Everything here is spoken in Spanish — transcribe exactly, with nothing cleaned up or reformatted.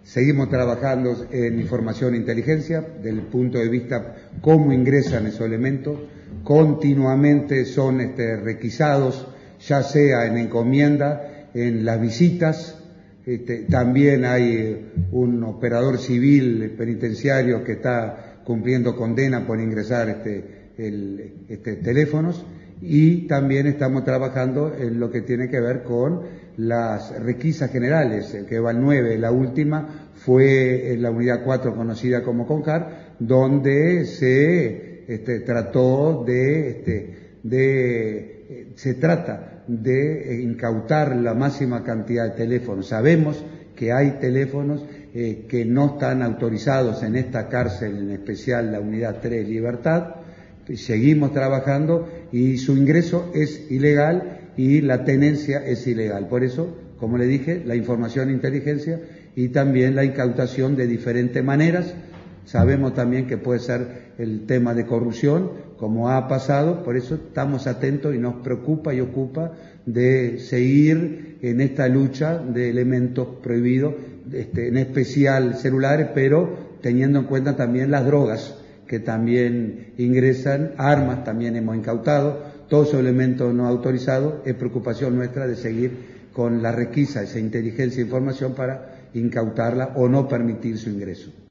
Seguimos trabajando en información e inteligencia, del punto de vista cómo ingresan esos elementos. Continuamente son este, requisados, ya sea en encomienda, en las visitas. Este, también hay un operador civil penitenciario que está cumpliendo condena por ingresar este, el, este, teléfonos, y también estamos trabajando en lo que tiene que ver con las requisas generales, que va al nueve, la última fue en la unidad cuatro conocida como CONCAR, donde se este, trató de, este, de se trata de incautar la máxima cantidad de teléfonos. Sabemos que hay teléfonos eh, que no están autorizados en esta cárcel, en especial la unidad tres Libertad. Seguimos trabajando y su ingreso es ilegal y la tenencia es ilegal. Por eso, como le dije, la información e inteligencia y también la incautación de diferentes maneras. Sabemos también que puede ser el tema de corrupción, como ha pasado, por eso estamos atentos y nos preocupa y ocupa de seguir en esta lucha de elementos prohibidos, este, en especial celulares, pero teniendo en cuenta también las drogas que también ingresan, armas también hemos incautado, todos esos elementos no autorizados. Es preocupación nuestra de seguir con la requisa, esa inteligencia e información para incautarla o no permitir su ingreso.